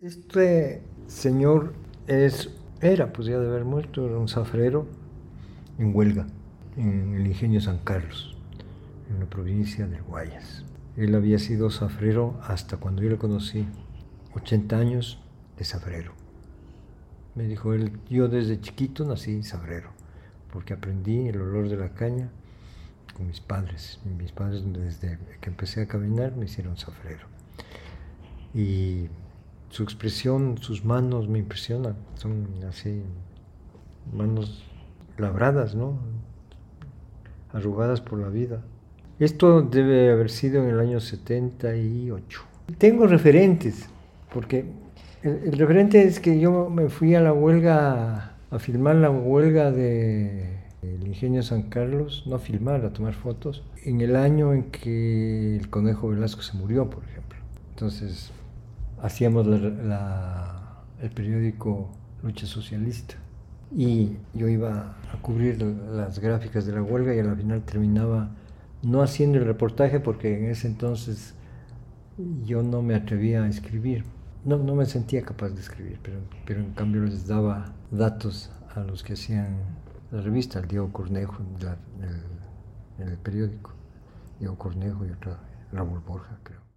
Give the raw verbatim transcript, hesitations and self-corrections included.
Este señor es, era, pues ya de haber muerto, era un zafrero en huelga, en el ingenio San Carlos, en la provincia del Guayas. Él había sido zafrero hasta cuando yo le conocí, ochenta años de zafrero. Me dijo él, yo desde chiquito nací zafrero, porque aprendí el olor de la caña con mis padres. Y mis padres, desde que empecé a caminar, me hicieron zafrero. Y su expresión, sus manos me impresionan, son así, manos labradas, ¿no? Arrugadas por la vida. Esto debe haber sido en el año setenta y ocho. Tengo referentes, porque el, el referente es que yo me fui a la huelga, a filmar la huelga de el ingenio San Carlos, no a filmar, a tomar fotos, en el año en que el Conejo Velasco se murió, por ejemplo. Entonces, hacíamos la, la, el periódico Lucha Socialista y yo iba a cubrir las gráficas de la huelga y a la final terminaba no haciendo el reportaje porque en ese entonces yo no me atrevía a escribir, no, no me sentía capaz de escribir, pero, pero en cambio les daba datos a los que hacían la revista, al Diego Cornejo en, la, en, el, en el periódico, Diego Cornejo y otra, Raúl Borja, creo.